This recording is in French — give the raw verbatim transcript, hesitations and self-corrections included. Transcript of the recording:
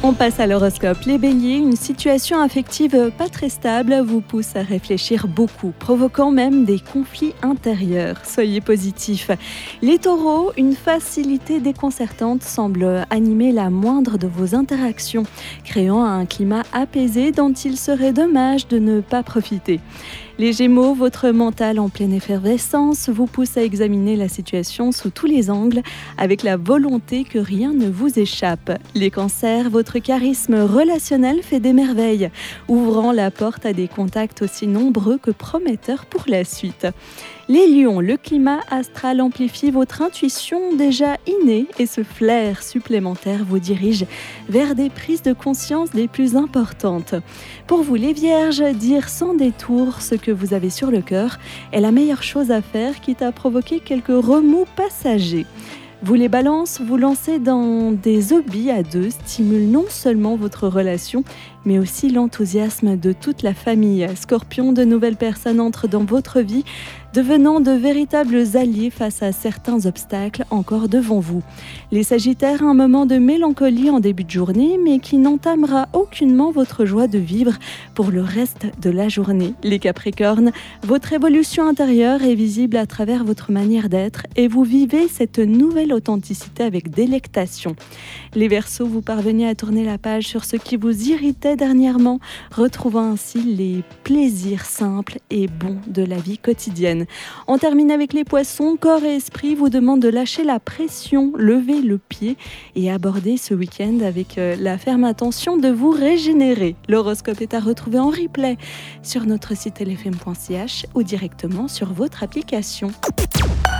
On passe à l'horoscope. Les béliers, une situation affective pas très stable vous pousse à réfléchir beaucoup, provoquant même des conflits intérieurs. Soyez positifs. Les taureaux, une facilité déconcertante semble animer la moindre de vos interactions, créant un climat apaisé dont il serait dommage de ne pas profiter. Les Gémeaux, votre mental en pleine effervescence vous pousse à examiner la situation sous tous les angles avec la volonté que rien ne vous échappe. Les Cancers, votre charisme relationnel fait des merveilles, ouvrant la porte à des contacts aussi nombreux que prometteurs pour la suite. Les Lions, le climat astral amplifie votre intuition déjà innée et ce flair supplémentaire vous dirige vers des prises de conscience les plus importantes. Pour vous les Vierges, dire sans détour ce que vous avez sur le cœur est la meilleure chose à faire, quitte à provoquer quelques remous passagers. Vous les Balances, vous lancez dans des hobbies à deux stimule non seulement votre relation, mais aussi l'enthousiasme de toute la famille. Scorpion, de nouvelles personnes entrent dans votre vie, devenant de véritables alliés face à certains obstacles encore devant vous. Les Sagittaires, un moment de mélancolie en début de journée, mais qui n'entamera aucunement votre joie de vivre pour le reste de la journée. Les Capricornes, votre évolution intérieure est visible à travers votre manière d'être et vous vivez cette nouvelle authenticité avec délectation. Les Verseaux, vous parvenez à tourner la page sur ce qui vous irritait dernièrement, retrouvant ainsi les plaisirs simples et bons de la vie quotidienne. On termine avec les Poissons. Corps et esprit vous demandent de lâcher la pression, lever le pied et aborder ce week-end avec la ferme intention de vous régénérer. L'horoscope est à retrouver en replay sur notre site l f m point c h ou directement sur votre application.